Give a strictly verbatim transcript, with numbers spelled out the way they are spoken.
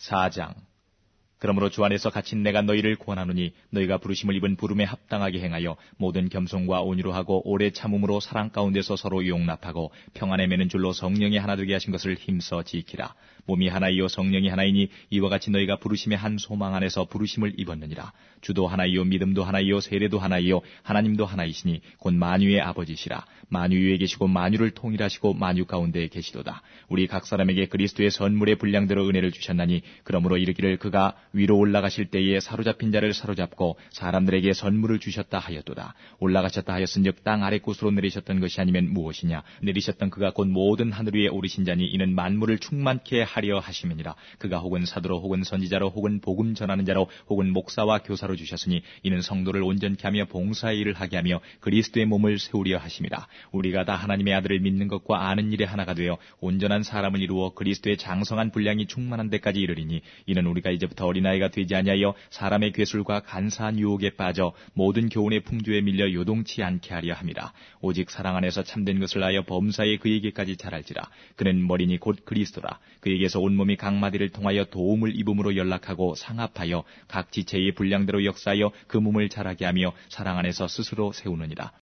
사 장. 그러므로 주 안에서 갇힌 내가 너희를 권하노니 너희가 부르심을 입은 부름에 합당하게 행하여 모든 겸손과 온유로 하고 오래 참음으로 사랑 가운데서 서로 용납하고 평안에 매는 줄로 성령이 하나 되게 하신 것을 힘써 지키라. 몸이 하나이요 성령이 하나이니 이와 같이 너희가 부르심의 한 소망 안에서 부르심을 입었느니라. 주도 하나이요 믿음도 하나이요 세례도 하나이요 하나님도 하나이시니 곧 만유의 아버지시라. 만유 위에 계시고 만유를 통일하시고 만유 가운데 계시도다. 우리 각 사람에게 그리스도의 선물의 분량대로 은혜를 주셨나니 그러므로 이르기를 그가 위로 올라가실 때에 사로잡힌 자를 사로잡고 사람들에게 선물을 주셨다 하였도다. 올라가셨다 하였은즉 땅 아래 곳으로 내리셨던 것이 아니면 무엇이냐. 내리셨던 그가 곧 모든 하늘 위에 오르신 자니 이는 만물을 충만케 하려 하심이니라. 그가 혹은 사도로 혹은 선지자로 혹은 복음 전하는 자로 혹은 목사와 교사로 주셨으니 이는 성도를 온전케 하며 봉사의 일을 하게 하며 그리스도의 몸을 세우려 하심이라. 우리가 다 하나님의 아들을 믿는 것과 아는 일에 하나가 되어 온전한 사람을 이루어 그리스도의 장성한 분량이 충만한 데까지 이르리니 이는 우리가 이제부터 어린아이가 되지 아니하여 사람의 괴술과 간사한 유혹에 빠져 모든 교훈의 풍조에 밀려 요동치 않게 하려 함이라. 오직 사랑 안에서 참된 것을 하여 범사에 그에게까지 자랄지라. 그는 머리니 곧 그리스도라. 그에게서 온몸이 각 마디를 통하여 도움을 입음으로 연락하고 상합하여 각 지체의 분량대로 역사하여 그 몸을 자라게 하며 사랑 안에서 스스로 세우느니라.